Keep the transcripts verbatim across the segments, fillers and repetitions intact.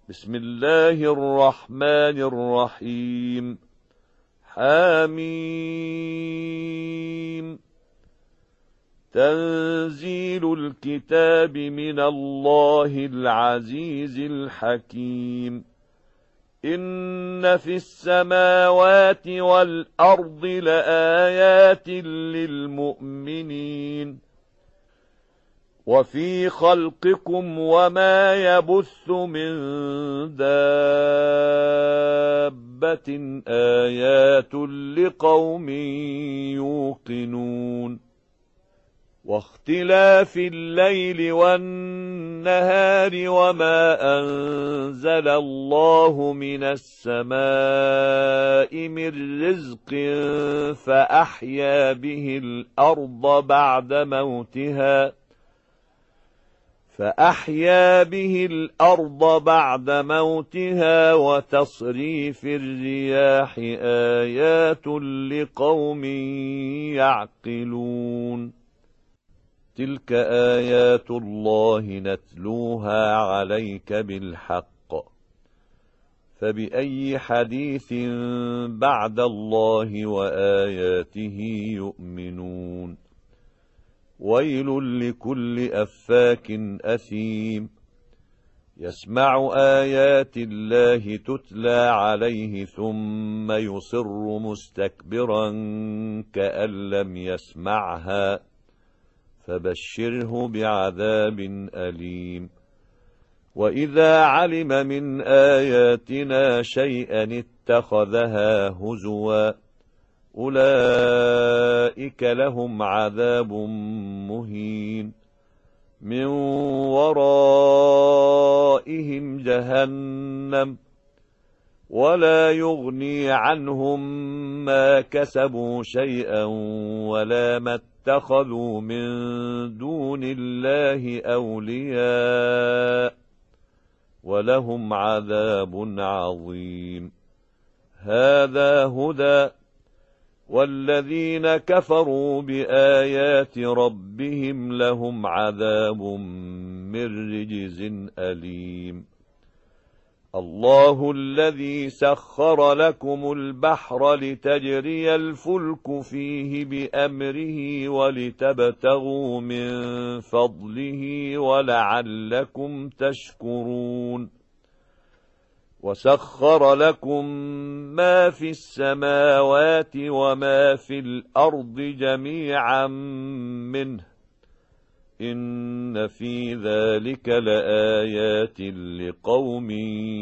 بسم الله الرحمن الرحيم. حميم. تنزيل الكتاب من الله العزيز الحكيم. إن في السماوات والأرض لآيات للمؤمنين وفي خلقكم وما يبث من دابة آيات لقوم يوقنون واختلاف الليل والنهار وما أنزل الله من السماء من رزق فأحيا به الأرض بعد موتها فأحيا به الأرض بعد موتها وتصريف الرياح آيات لقوم يعقلون تلك آيات الله نتلوها عليك بالحق فبأي حديث بعد الله وآياته يؤمنون ويل لكل أفاك أثيم يسمع آيات الله تتلى عليه ثم يصر مستكبرا كأن لم يسمعها فبشره بعذاب أليم وإذا علم من آياتنا شيئا اتخذها هزوا أولئك لهم عذاب مهين من ورائهم جهنم ولا يغني عنهم ما كسبوا شيئا ولا ما اتخذوا من دون الله أولياء ولهم عذاب عظيم هذا هدى والذين كفروا بآيات ربهم لهم عذاب من رجز أليم الله الذي سخر لكم البحر لتجري الفلك فيه بأمره ولتبتغوا من فضله ولعلكم تشكرون وسخر لكم ما في السماوات وما في الأرض جميعا منه إن في ذلك لآيات لقوم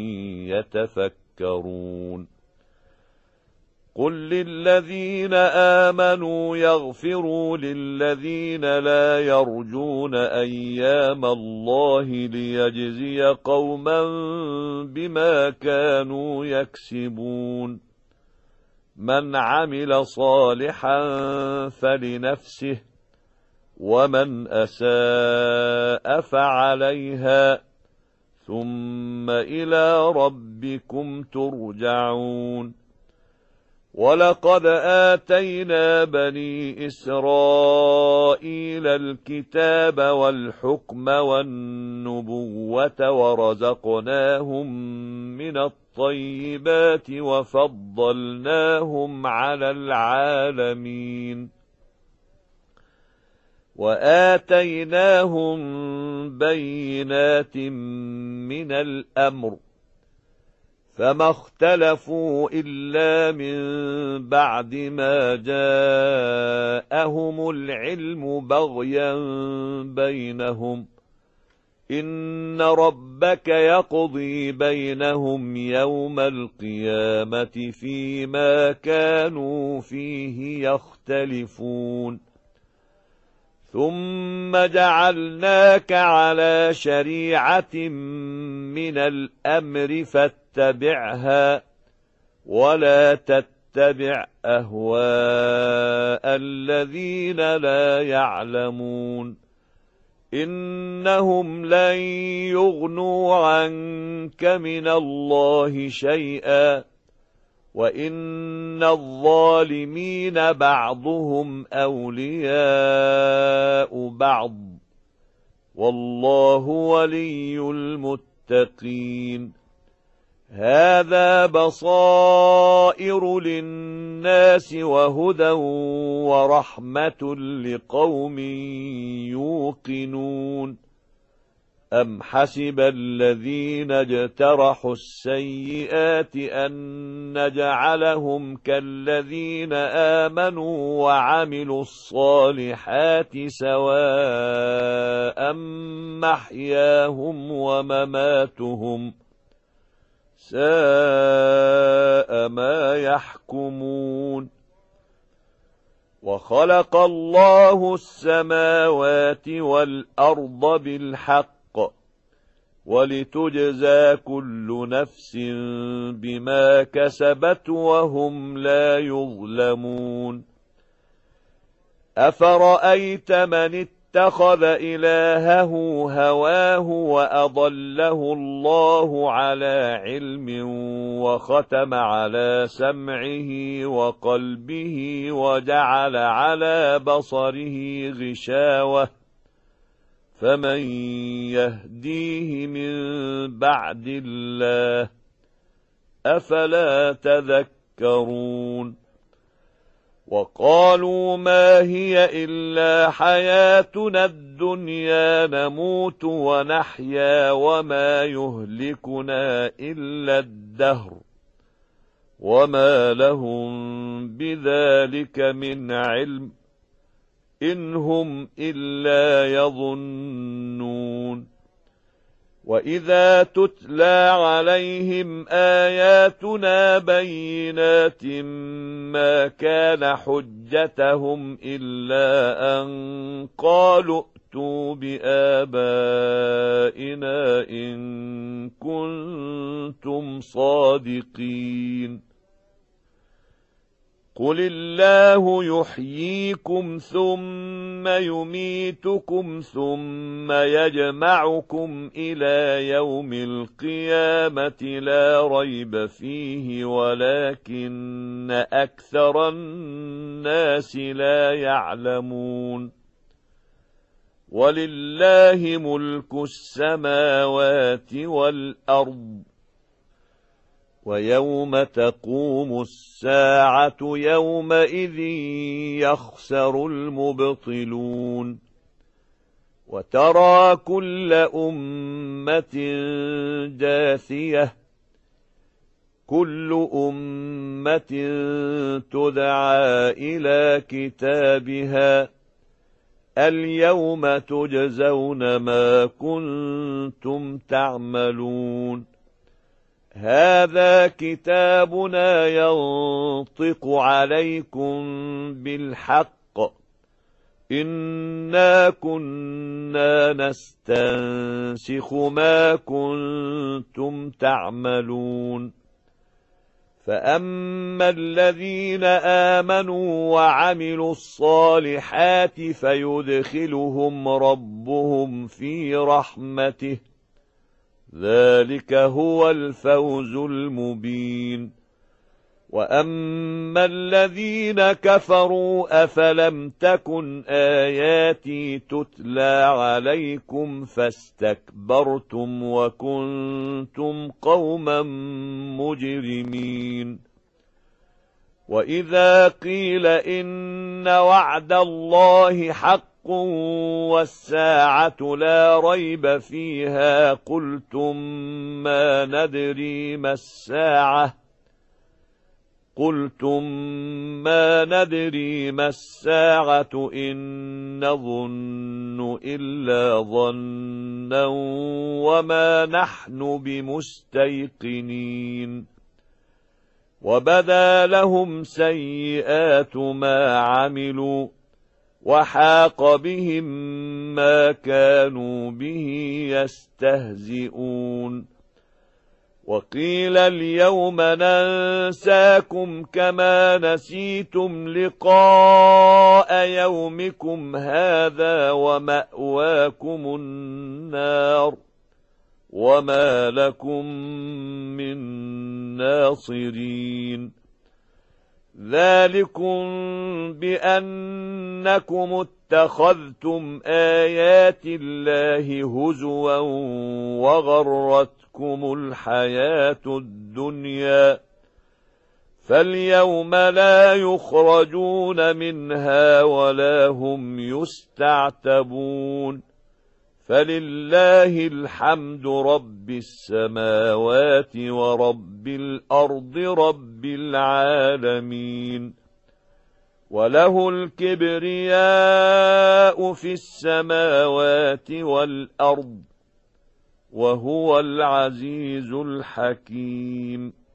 يتفكرون قل للذين آمنوا يغفروا للذين لا يرجون أيام الله ليجزي قوما بما كانوا يكسبون من عمل صالحا فلنفسه ومن أساء فعليها ثم إلى ربكم ترجعون ولقد آتينا بني إسرائيل الكتاب والحكم والنبوة ورزقناهم من الطيبات وفضلناهم على العالمين وآتيناهم بينات من الأمر فما اختلفوا إلا من بعد ما جاءهم العلم بغيا بينهم إن ربك يقضي بينهم يوم القيامة فيما كانوا فيه يختلفون ثم جعلناك على شريعة من الأمر فاتبعها ولا تتبع أهواء الذين لا يعلمون إنهم لن يغنوا عنك من الله شيئا وإن الظالمين بعضهم أولياء بعض والله ولي المتقين هذا بصائر للناس وهدى ورحمة لقوم يوقنون أم حسب الذين اجترحوا السيئات أن نجعلهم كالذين آمنوا وعملوا الصالحات سواء محياهم ومماتهم ساء ما يحكمون وخلق الله السماوات والأرض بالحق ولتجزى كل نفس بما كسبت وهم لا يظلمون أفرأيت من اتخذ إلهه هواه وأضله الله على علم وختم على سمعه وقلبه وجعل على بصره غشاوة فمن يهديه من بعد الله أفلا تذكرون وقالوا ما هي إلا حياتنا الدنيا نموت ونحيا وما يهلكنا إلا الدهر وما لهم بذلك من علم إن هم إلا يظنون وإذا تتلى عليهم آياتنا بينات ما كان حجتهم إلا أن قالوا ائتوا بآبائنا إن كنتم صادقين قل الله يحييكم ثم يميتكم ثم يجمعكم إلى يوم القيامة لا ريب فيه ولكن أكثر الناس لا يعلمون ولله ملك السماوات والأرض ويوم تقوم الساعة يومئذ يخسر المبطلون وترى كل أمة جاثية كل أمة تدعى إلى كتابها اليوم تجزون ما كنتم تعملون هذا كتابنا ينطق عليكم بالحق إنا كنا نستنسخ ما كنتم تعملون فأما الذين آمنوا وعملوا الصالحات فيدخلهم ربهم في رحمته ذلك هو الفوز المبين وأما الذين كفروا أفلم تكن آياتي تتلى عليكم فاستكبرتم وكنتم قوما مجرمين وإذا قيل إن وعد الله حق والساعة لا ريب فيها قلتم ما ندري ما الساعة قلتم ما ندري ما الساعة إن نظن إلا ظنا وما نحن بمستيقنين وبدا لهم سيئات ما عملوا وحاق بهم ما كانوا به يستهزئون وقيل اليوم ننساكم كما نسيتم لقاء يومكم هذا ومأواكم النار وما لكم من ناصرين ذلكم بأنكم اتخذتم آيات الله هزوا وغرتكم غرتكم الحياة الدنيا فاليوم لا يخرجون منها ولا هم يستعتبون فلله الحمد رب السماوات ورب الأرض رب العالمين وله الكبرياء في السماوات والأرض وهو العزيز الحكيم